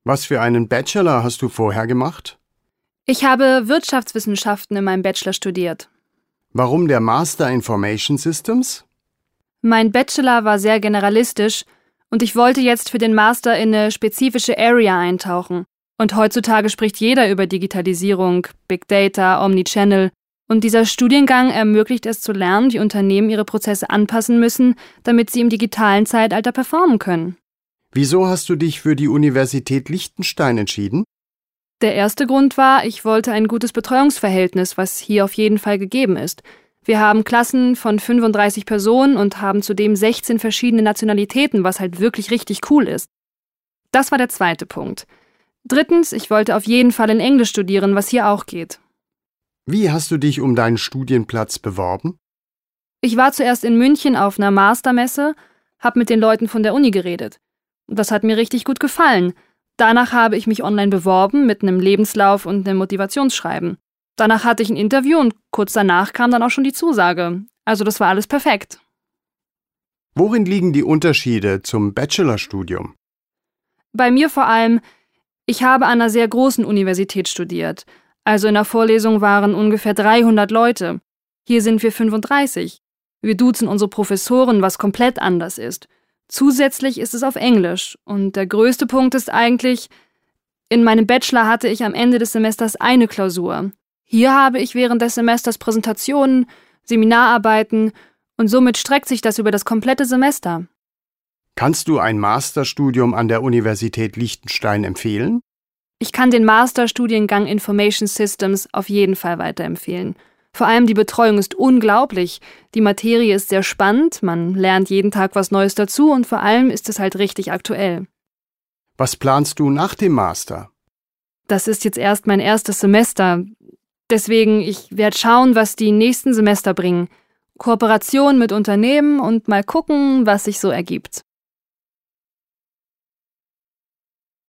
Was für einen Bachelor hast du vorher gemacht? Ich habe Wirtschaftswissenschaften in meinem Bachelor studiert. Warum der Master Information Systems? Mein Bachelor war sehr generalistisch und ich wollte jetzt für den Master in eine spezifische Area eintauchen. Und heutzutage spricht jeder über Digitalisierung, Big Data, Omnichannel. Und dieser Studiengang ermöglicht es zu lernen, wie Unternehmen ihre Prozesse anpassen müssen, damit sie im digitalen Zeitalter performen können. Wieso hast du dich für die Universität Liechtenstein entschieden? Der erste Grund war, ich wollte ein gutes Betreuungsverhältnis, was hier auf jeden Fall gegeben ist. Wir haben Klassen von 35 Personen und haben zudem 16 verschiedene Nationalitäten, was halt wirklich richtig cool ist. Das war der zweite Punkt. Drittens, ich wollte auf jeden Fall in Englisch studieren, was hier auch geht. Wie hast du dich um deinen Studienplatz beworben? Ich war zuerst in München auf einer Mastermesse, habe mit den Leuten von der Uni geredet. Das hat mir richtig gut gefallen. Danach habe ich mich online beworben mit einem Lebenslauf und einem Motivationsschreiben. Danach hatte ich ein Interview und kurz danach kam dann auch schon die Zusage. Also das war alles perfekt. Worin liegen die Unterschiede zum Bachelorstudium? Bei mir vor allem, ich habe an einer sehr großen Universität studiert. Also in der Vorlesung waren ungefähr 300 Leute. Hier sind wir 35. Wir duzen unsere Professoren, was komplett anders ist. Zusätzlich ist es auf Englisch. Und der größte Punkt ist eigentlich, in meinem Bachelor hatte ich am Ende des Semesters eine Klausur. Hier habe ich während des Semesters Präsentationen, Seminararbeiten und somit streckt sich das über das komplette Semester. Kannst du ein Masterstudium an der Universität Liechtenstein empfehlen? Ich kann den Masterstudiengang Information Systems auf jeden Fall weiterempfehlen. Vor allem die Betreuung ist unglaublich. Die Materie ist sehr spannend, man lernt jeden Tag was Neues dazu und vor allem ist es halt richtig aktuell. Was planst du nach dem Master? Das ist jetzt erst mein erstes Semester. Deswegen, ich werde schauen, was die nächsten Semester bringen. Kooperation mit Unternehmen und mal gucken, was sich so ergibt.